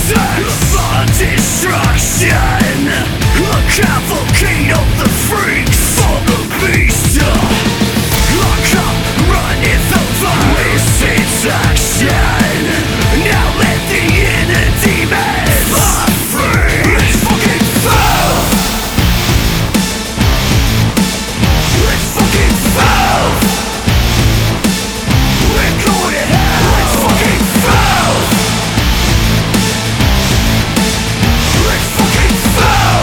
For destruction, a cavalcade of the freaks for the beast. Our cup runneth over with its action. Now let the inner demons are free. Let's fucking fall. Let's fucking fall. We're going to hell. Let's fucking fall. Let's fucking fall.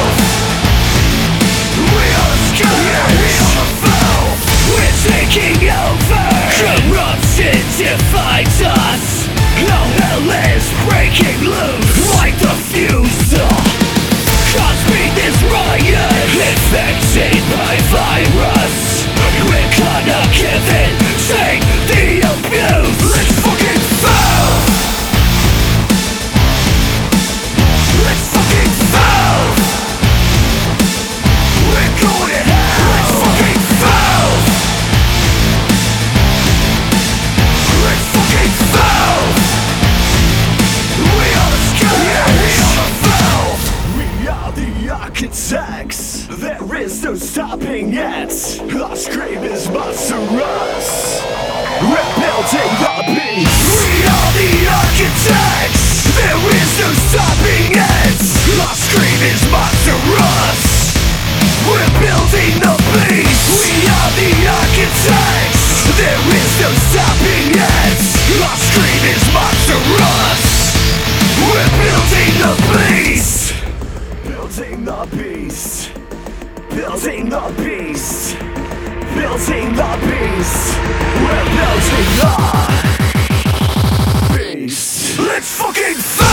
We are the scum. Yeah, we are the foe. We're taking over. Corruption divides us. All hell is breaking loose like the fuse. Causing this riot, infected by virus. We're gonna give in, take the abuse. Let's fucking fall. Let's fucking fall. We're going to hell. Let's fucking fall. Let's fucking fall. We are the scum. Yeah, we are the foe. We are the architects. There is no stopping it. Our scream is monstrous. We're building the beast. We are the architects. There is no stopping it. Our scream is monstrous. We're building the beast. We are the architects. There is no stopping it. Our scream is monstrous. We're building the beast. Building the beast. Building the beast. Building the beast. We're building the beast. Let's fucking